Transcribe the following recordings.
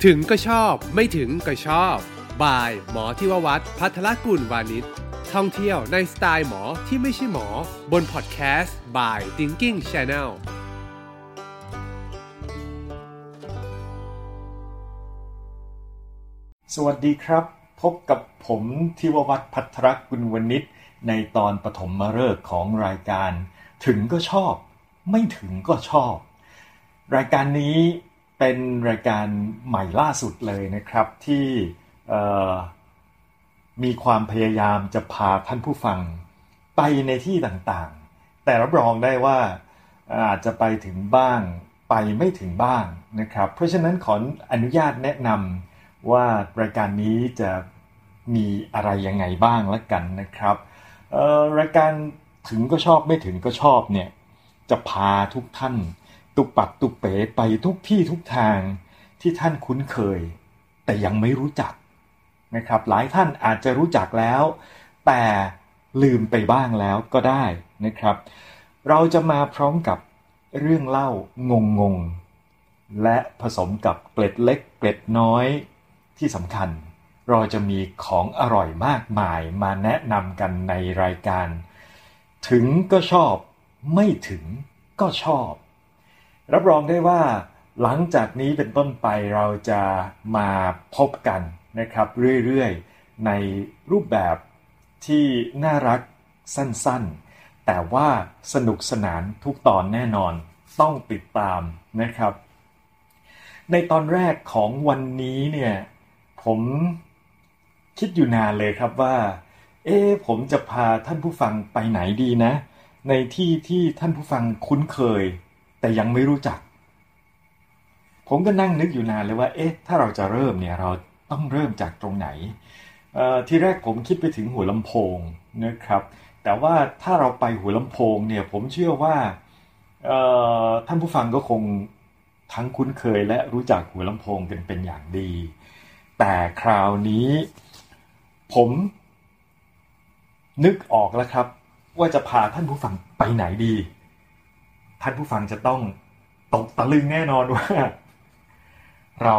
ถึงก็ชอบไม่ถึงก็ชอบบ่ายหมอที่ววัฒน์ภัทรกุลวานิชท่องเที่ยวในสไตล์หมอที่ไม่ใช่หมอบนพอดแคสต์ by Thinking Channel สวัสดีครับพบกับผมทิววัฒน์ภัทรกุลวณิชในตอนปฐมฤกษ์ของรายการถึงก็ชอบไม่ถึงก็ชอบรายการนี้เป็นรายการใหม่ล่าสุดเลยนะครับที่มีความพยายามจะพาท่านผู้ฟังไปในที่ต่างๆแต่รับรองได้ว่าอาจจะไปถึงบ้างไปไม่ถึงบ้างนะครับเพราะฉะนั้นขออนุญาตแนะนำว่ารายการนี้จะมีอะไรยังไงบ้างละกันนะครับรายการถึงก็ชอบไม่ถึงก็ชอบเนี่ยจะพาทุกท่านตุปัดตุเป๋ไปทุกที่ทุกทางที่ท่านคุ้นเคยแต่ยังไม่รู้จักนะครับหลายท่านอาจจะรู้จักแล้วแต่ลืมไปบ้างแล้วก็ได้นะครับเราจะมาพร้อมกับเรื่องเล่างงๆและผสมกับเกล็ดเล็กเกล็ดน้อยที่สำคัญเราจะมีของอร่อยมากมายมาแนะนำกันในรายการถึงก็ชอบไม่ถึงก็ชอบรับรองได้ว่าหลังจากนี้เป็นต้นไปเราจะมาพบกันนะครับเรื่อยๆในรูปแบบที่น่ารักสั้นๆแต่ว่าสนุกสนานทุกตอนแน่นอนต้องติดตามนะครับในตอนแรกของวันนี้เนี่ยผมคิดอยู่นานเลยครับว่าผมจะพาท่านผู้ฟังไปไหนดีนะในที่ที่ท่านผู้ฟังคุ้นเคยแต่ยังไม่รู้จักผมก็นั่งนึกอยู่นานเลยว่าถ้าเราจะเริ่มเนี่ยเราต้องเริ่มจากตรงไหนที่แรกผมคิดไปถึงหัวลำโพงนะครับแต่ว่าถ้าเราไปหัวลำโพงเนี่ยผมเชื่อว่าท่านผู้ฟังก็คงทั้งคุ้นเคยและรู้จักหัวลำโพงกันเป็นอย่างดีแต่คราวนี้ผมนึกออกแล้วครับว่าจะพาท่านผู้ฟังไปไหนดีท่านผู้ฟังจะต้องตกตะลึงแน่นอนว่าเรา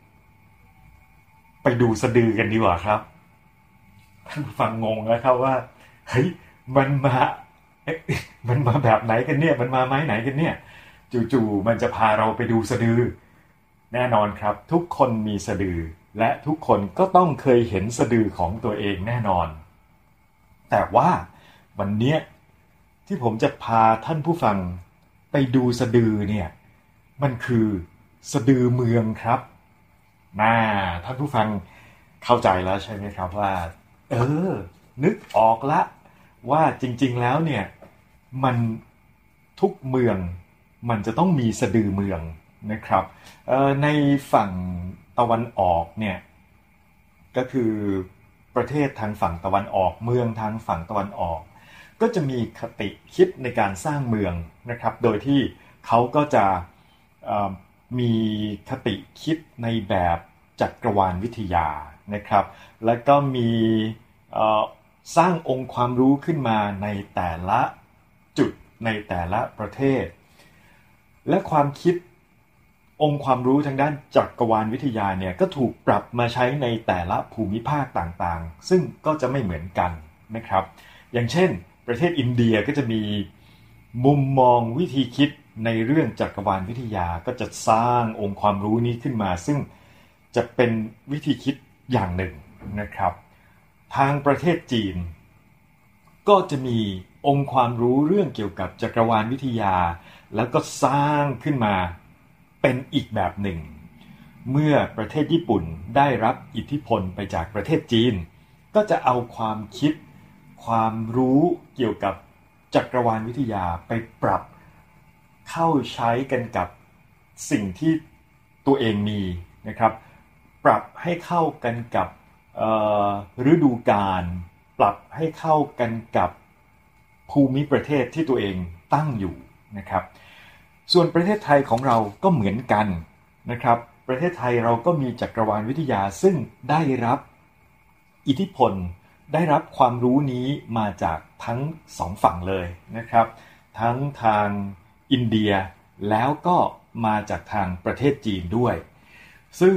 ไปดูสะดือกันดีกว่าครับท่านผู้ฟังงงแล้วครับว่าเฮ้ยมันมาแบบไหนกันเนี่ยมันมาไม้ไหนกันเนี่ยจู่ๆมันจะพาเราไปดูสะดือแน่นอนครับทุกคนมีสะดือและทุกคนก็ต้องเคยเห็นสะดือของตัวเองแน่นอนแต่ว่าวันนี้ที่ผมจะพาท่านผู้ฟังไปดูสะดือเนี่ยมันคือสะดือเมืองครับท่านผู้ฟังเข้าใจแล้วใช่ไหมครับว่านึกออกละว่าจริงๆแล้วเนี่ยมันทุกเมืองมันจะต้องมีสะดือเมืองนะครับในฝั่งตะวันออกเนี่ยก็คือประเทศทางฝั่งตะวันออกเมืองทางฝั่งตะวันออกก็จะมีคติคิดในการสร้างเมืองนะครับโดยที่เขาก็จะมีคติคิดในแบบจักรวาลวิทยานะครับแล้วก็มีสร้างองค์ความรู้ขึ้นมาในแต่ละจุดในแต่ละประเทศและความคิดองค์ความรู้ทางด้านจักรวาลวิทยาเนี่ยก็ถูกปรับมาใช้ในแต่ละภูมิภาคต่างๆซึ่งก็จะไม่เหมือนกันนะครับอย่างเช่นประเทศอินเดียก็จะมีมุมมองวิธีคิดในเรื่องจักรวาลวิทยาก็จะสร้างองค์ความรู้นี้ขึ้นมาซึ่งจะเป็นวิธีคิดอย่างหนึ่งนะครับทางประเทศจีนก็จะมีองค์ความรู้เรื่องเกี่ยวกับจักรวาลวิทยาแล้วก็สร้างขึ้นมาเป็นอีกแบบหนึ่งเมื่อประเทศญี่ปุ่นได้รับอิทธิพลไปจากประเทศจีนก็จะเอาความคิดความรู้เกี่ยวกับจักรวาลวิทยาไปปรับเข้าใช้กันกับสิ่งที่ตัวเองมีนะครับปรับให้เข้ากันกับฤดูกาลปรับให้เข้ากันกับภูมิประเทศที่ตัวเองตั้งอยู่นะครับส่วนประเทศไทยของเราก็เหมือนกันนะครับประเทศไทยเราก็มีจักรวาลวิทยาซึ่งได้รับอิทธิพลได้รับความรู้นี้มาจากทั้งสองฝั่งเลยนะครับทั้งทางอินเดียแล้วก็มาจากทางประเทศจีนด้วยซึ่ง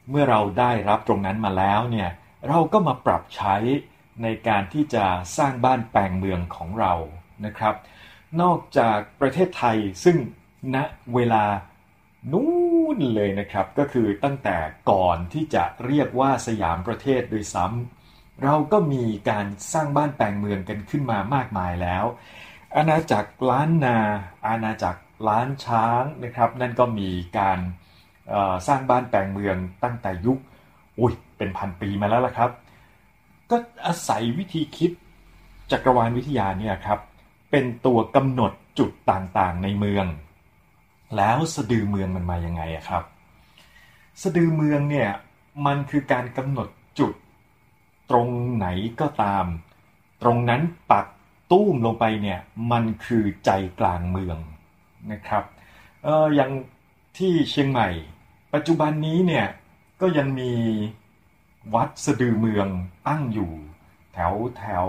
เมื่อเราได้รับตรงนั้นมาแล้วเนี่ยเราก็มาปรับใช้ในการที่จะสร้างบ้านแปลงเมืองของเรานะครับนอกจากประเทศไทยซึ่งณเวลานู้นเลยนะครับก็คือตั้งแต่ก่อนที่จะเรียกว่าสยามประเทศโดยซ้ำเราก็มีการสร้างบ้านแปลงเมืองกันขึ้นมามากมายแล้วอาณาจักรล้านนาอาณาจักรล้านช้างนะครับนั่นก็มีการสร้างบ้านแปลงเมืองตั้งแต่ยุคเป็นพันปีมาแล้วล่ะครับก็อาศัยวิธีคิดจักรวาลวิทยาเนี่ยครับเป็นตัวกำหนดจุดต่างๆในเมืองแล้วสะดือเมืองมันมายังไงครับสะดือเมืองเนี่ยมันคือการกำหนดจุดตรงไหนก็ตามตรงนั้นปักตุ้มลงไปเนี่ยมันคือใจกลางเมืองนะครับอย่างที่เชียงใหม่ปัจจุบันนี้เนี่ยก็ยังมีวัดสะดือเมืองตั้งอยู่แถว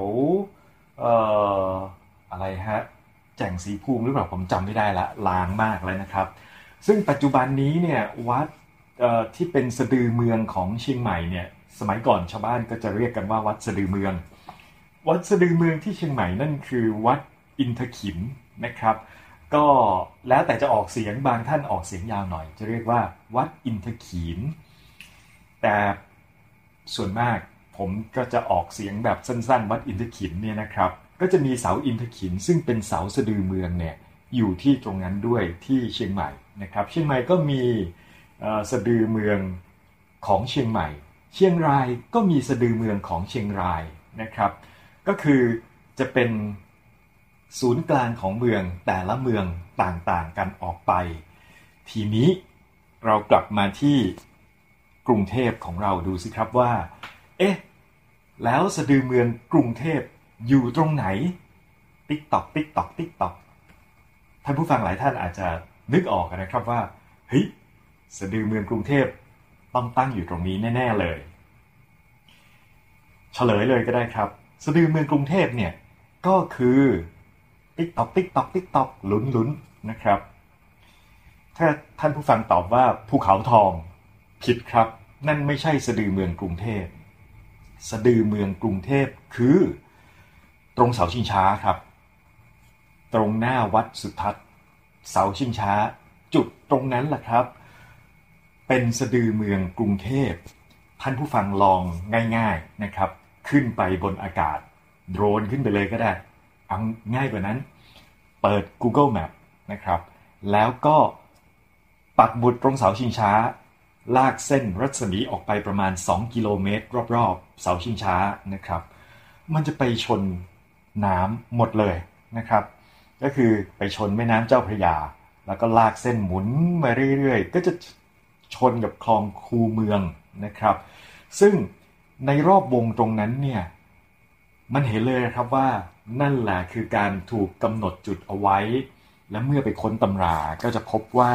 อะไรฮะแจ่งศรีภูมิหรือเปล่าผมจำไม่ได้ละลางมากเลยนะครับซึ่งปัจจุบันนี้เนี่ยวัดที่เป็นสะดือเมืองของเชียงใหม่เนี่ยสมัยก่อนชาวบ้านก็จะเรียกกันว่าวัดสะดือเมืองวัดสะดือเมืองที่เชียงใหม่นั่นคือวัดอินทขิมนะครับก็แล้วแต่จะออกเสียงบางท่านออกเสียงยาวหน่อยจะเรียกว่าวัดอินทขีนแต่ส่วนมากผมก็จะออกเสียงแบบสั้นๆวัดอินทขินเนี่ยนะครับก็จะมีเสาอินทขินซึ่งเป็นเสาสะดือเมืองเนี่ยอยู่ที่ตรงนั้นด้วยที่เชียงใหม่นะครับเชียงใหม่ก็มีสะดือเมืองของเชียงใหม่เชียงรายก็มีสะดือเมืองของเชียงรายนะครับก็คือจะเป็นศูนย์กลางของเมืองแต่ละเมืองต่างๆกันออกไปทีนี้เรากลับมาที่กรุงเทพของเราดูสิครับว่าแล้วสะดือเมืองกรุงเทพอยู่ตรงไหนติ๊กตอกท่านผู้ฟังหลายท่านอาจจะนึกออกนะครับว่าเฮ้ยสะดือเมืองกรุงเทพต้องตั้งอยู่ตรงนี้แน่ๆเลยเฉลยเลยก็ได้ครับสะดือเมืองกรุงเทพเนี่ยก็คือติ๊กตอกลุ้นนะครับถ้าท่านผู้ฟังตอบว่าภูเขาทองผิดครับนั่นไม่ใช่สะดือเมืองกรุงเทพสะดือเมืองกรุงเทพคือตรงเสาชิงช้าครับตรงหน้าวัดสุทัศน์เสาชิงช้าจุดตรงนั้นแหละครับเป็นสะดือเมืองกรุงเทพท่านผู้ฟังลองง่ายๆนะครับขึ้นไปบนอากาศโดรนขึ้นไปเลยก็ได้เอาง่ายกว่านั้นเปิด Google Map นะครับแล้วก็ปักหมุดตรงเสาชิงช้าลากเส้นรัศมีออกไปประมาณ2กิโลเมตรรอบๆเสาชิงช้านะครับมันจะไปชนน้ำหมดเลยนะครับก็คือไปชนแม่น้ำเจ้าพระยาแล้วก็ลากเส้นหมุนมาเรื่อยๆก็จะชนกับคลองคูเมืองนะครับซึ่งในรอบวงตรงนั้นเนี่ยมันเห็นเลยครับว่านั่นแหละคือการถูกกำหนดจุดเอาไว้และเมื่อไปค้นตำราก็จะพบว่า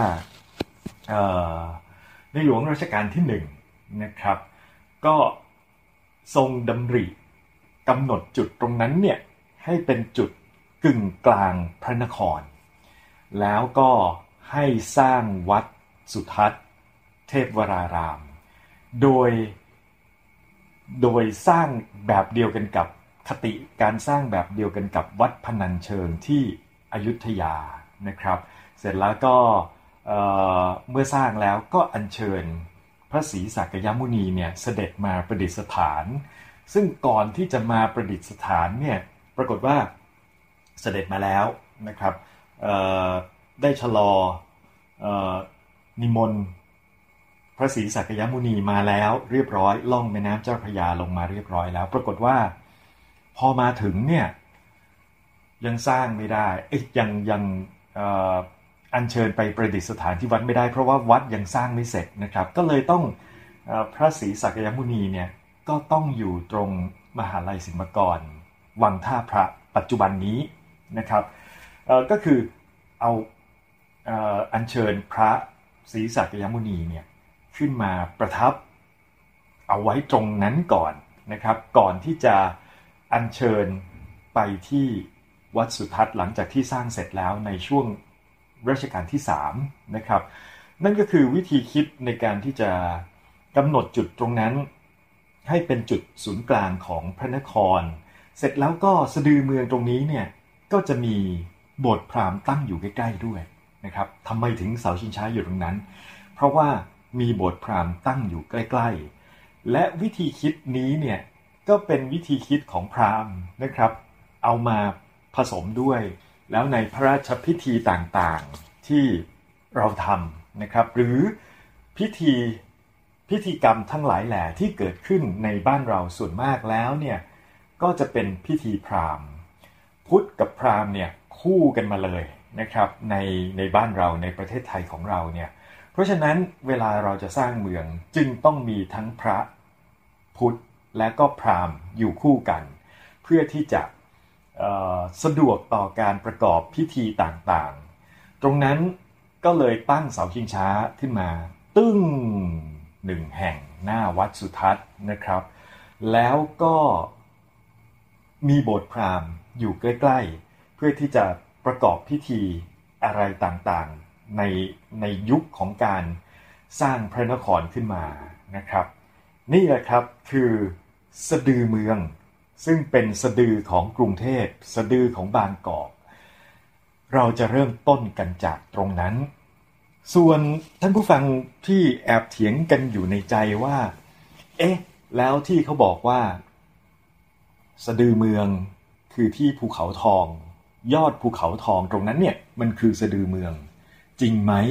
ในหลวงรัชกาลที่1นะครับก็ทรงดำริกำหนดจุดตรงนั้นเนี่ยให้เป็นจุดกึ่งกลางพระนครแล้วก็ให้สร้างวัดสุทัศน์เทพวรารามโดยสร้างแบบเดียวกันกับคติการสร้างแบบเดียวกันกับวัดพนัญเชิงที่อยุธยานะครับเสร็จแล้วก็เมื่อสร้างแล้วก็อัญเชิญพระศรีสักยมุนีเนี่ยเสด็จมาประดิษฐานซึ่งก่อนที่จะมาประดิษฐานเนี่ยปรากฏว่าเสด็จมาแล้วนะครับได้ชะลอนิมนต์พระศรีสักยมุนีมาแล้วเรียบร้อยล่องแม่น้ำเจ้าพระยาลงมาเรียบร้อยแล้วปรากฏว่าพอมาถึงเนี่ยยังสร้างไม่ได้ยังอัญเชิญไปประดิษฐานที่วัดไม่ได้เพราะว่าวัดยังสร้างไม่เสร็จนะครับก็เลยต้องพระศรีสักยมุนีเนี่ยก็ต้องอยู่ตรงมหาลัยศิลปากรวังท่าพระปัจจุบันนี้นะครับก็คือเอาอัญเชิญพระศรีสักยมุนีเนี่ยขึ้นมาประทับเอาไว้ตรงนั้นก่อนนะครับก่อนที่จะอัญเชิญไปที่วัดสุทัศน์หลังจากที่สร้างเสร็จแล้วในช่วงรัชกาลที่3นะครับนั่นก็คือวิธีคิดในการที่จะกำหนดจุดตรงนั้นให้เป็นจุดศูนย์กลางของพระนครเสร็จแล้วก็สะดือเมืองตรงนี้เนี่ยก็จะมีโบสถ์พราหมณ์ตั้งอยู่ใกล้ๆด้วยนะครับทำไมถึงเสาชิงช้าอยู่ตรงนั้นเพราะว่ามีโบสถ์พราหมณ์ตั้งอยู่ใกล้ๆและวิธีคิดนี้เนี่ยก็เป็นวิธีคิดของพราหมณ์นะครับเอามาผสมด้วยแล้วในพระราชพิธีต่างๆที่เราทำนะครับหรือพิธีกรรมทั้งหลายแหล่ที่เกิดขึ้นในบ้านเราส่วนมากแล้วเนี่ยก็จะเป็นพิธีพราหมณ์พุทธกับพราหมณ์เนี่ยคู่กันมาเลยนะครับในบ้านเราในประเทศไทยของเราเนี่ยเพราะฉะนั้นเวลาเราจะสร้างเมืองจึงต้องมีทั้งพระพุทธและก็พราหมณ์อยู่คู่กันเพื่อที่จะสะดวกต่อการประกอบพิธีต่างๆตรงนั้นก็เลยตั้งเสาชิงช้าขึ้นมาตึ้งหนึ่งแห่งหน้าวัดสุทัศน์นะครับแล้วก็มีโบสถ์พราหมณ์อยู่ใกล้ๆเพื่อที่จะประกอบพิธีอะไรต่างๆในยุคของการสร้างพระนครขึ้นมานะครับนี่แหละครับคือสะดือเมืองซึ่งเป็นสะดือของกรุงเทพสะดือของบางกอกเราจะเริ่มต้นกันจากตรงนั้นส่วนท่านผู้ฟังที่แอบเถียงกันอยู่ในใจว่าแล้วที่เขาบอกว่าสะดือเมืองคือที่ภูเขาทองยอดภูเขาทองตรงนั้นเนี่ยมันคือสะดือเมืองจริงไหม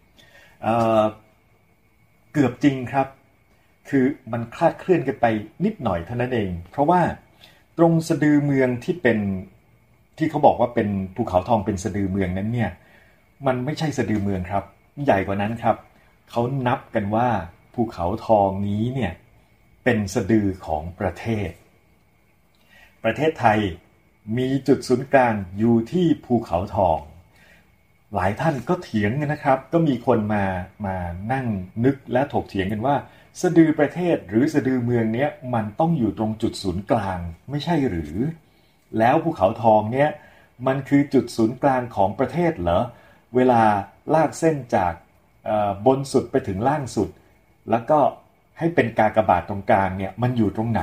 เกือบจริงครับคือมันคลาดเคลื่อนกันไปนิดหน่อยเท่านั้นเองเพราะว่าตรงสะดือเมืองที่เขาบอกว่าเป็นภูเขาทองเป็นสะดือเมืองนั้นเนี่ยมันไม่ใช่สะดือเมืองครับใหญ่กว่านั้นครับเขานับกันว่าภูเขาทองนี้เนี่ยเป็นสะดือของประเทศไทยมีจุดศูนย์กลางอยู่ที่ภูเขาทองหลายท่านก็เถียงกันนะครับก็มีคนมานั่งนึกและถกเถียงกันว่าสะดือประเทศหรือสะดือเมืองเนี้ยมันต้องอยู่ตรงจุดศูนย์กลางไม่ใช่หรือแล้วภูเขาทองเนี้ยมันคือจุดศูนย์กลางของประเทศเหรอเวลาลากเส้นจากบนสุดไปถึงล่างสุดแล้วก็ให้เป็นกากบาทตรงกลางเนี่ยมันอยู่ตรงไหน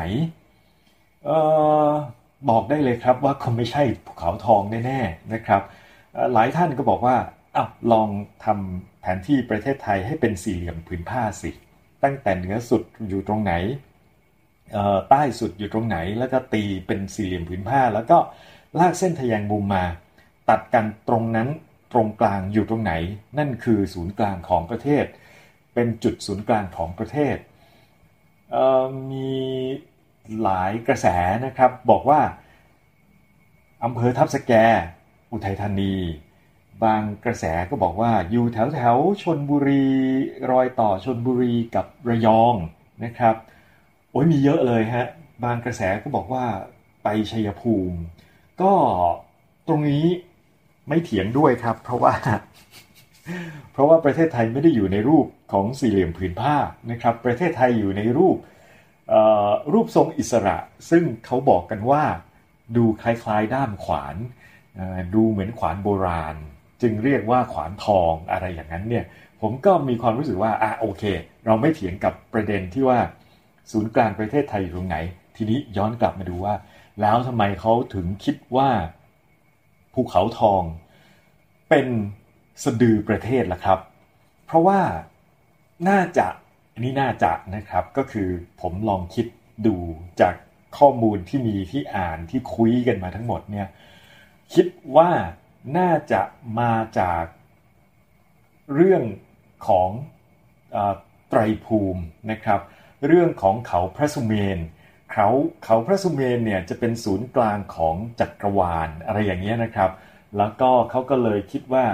บอกได้เลยครับว่าคงไม่ใช่ภูเขาทองแน่ๆนะครับหลายท่านก็บอกว่าลองทำแผนที่ประเทศไทยให้เป็นสี่เหลี่ยมผืนผ้าสิตั้งแต่เหนือสุดอยู่ตรงไหนใต้สุดอยู่ตรงไหนแล้วก็ตีเป็นสี่เหลี่ยมผืนผ้าแล้วก็ลากเส้นทะแยงมุมมาตัดกันตรงนั้นตรงกลางอยู่ตรงไหนนั่นคือศูนย์กลางของประเทศเป็นจุดศูนย์กลางของประเทศมีหลายกระแสนะครับบอกว่าอำเภอทับสแกอุทัยธานีบางกระแสก็บอกว่าอยู่แถวชลบุรีรอยต่อชลบุรีกับระยองนะครับโอ้ยมีเยอะเลยฮะบางกระแสก็บอกว่าไปชัยภูมิก็ตรงนี้ไม่เถียงด้วยครับเพราะว่าประเทศไทยไม่ได้อยู่ในรูปของสี่เหลี่ยมผืนผ้านะครับประเทศไทยอยู่ในรูปทรงอิสระซึ่งเขาบอกกันว่าดูคล้ายๆด้ามขวานดูเหมือนขวานโบราณจึงเรียกว่าขวานทองอะไรอย่างนั้นเนี่ยผมก็มีความรู้สึกว่าโอเคเราไม่เถียงกับประเด็นที่ว่าศูนย์กลางประเทศไทยอยู่ตรงไหนทีนี้ย้อนกลับมาดูว่าแล้วทำไมเขาถึงคิดว่าภูเขาทองเป็นสะดือประเทศล่ะครับเพราะว่าน่าจะนะครับก็คือผมลองคิดดูจากข้อมูลที่มีที่อ่านที่คุยกันมาทั้งหมดเนี่ยคิดว่าน่าจะมาจากเรื่องของไตรภูมินะครับเรื่องของเขาพระสุเมนเขาพระสุเมนเนี่ยจะเป็นศูนย์กลางของจักรวาลอะไรอย่างเงี้ยนะครับแล้วก็เขาก็เลยคิดว่า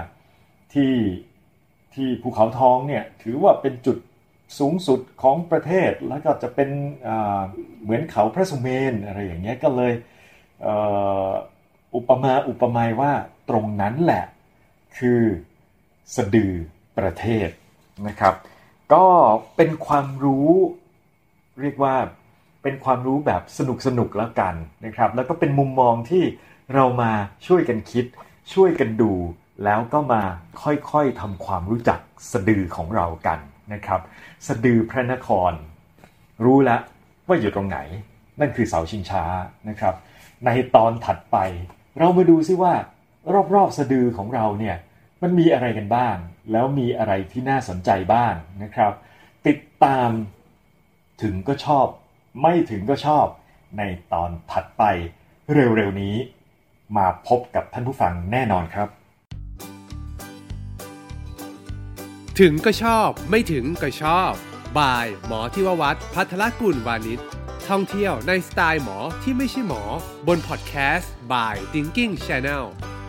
ที่ภูเขาทองเนี่ยถือว่าเป็นจุดสูงสุดของประเทศแล้วก็จะเป็นเหมือนเขาพระสุเมนอะไรอย่างเงี้ยก็เลยอุปมาว่าตรงนั้นแหละคือสะดือประเทศนะครับก็เป็นความรู้เรียกว่าเป็นความรู้แบบสนุกแล้วกันนะครับแล้วก็เป็นมุมมองที่เรามาช่วยกันคิดช่วยกันดูแล้วก็มาค่อยๆทำความรู้จักสะดือของเรากันนะครับสะดือพระนครรู้แล้วว่าอยู่ตรงไหนนั่นคือเสาชิงช้านะครับในตอนถัดไปเรามาดูซิว่ารอบๆสะดือของเราเนี่ยมันมีอะไรกันบ้างแล้วมีอะไรที่น่าสนใจบ้างนะครับติดตามถึงก็ชอบไม่ถึงก็ชอบในตอนถัดไปเร็วๆนี้มาพบกับท่านผู้ฟังแน่นอนครับถึงก็ชอบไม่ถึงก็ชอบบายหมอที่ววัฒน์ภัทรกุลวานิชท่องเที่ยวในสไตล์หมอที่ไม่ใช่หมอบนพอดแคสต์ by Thinking Channel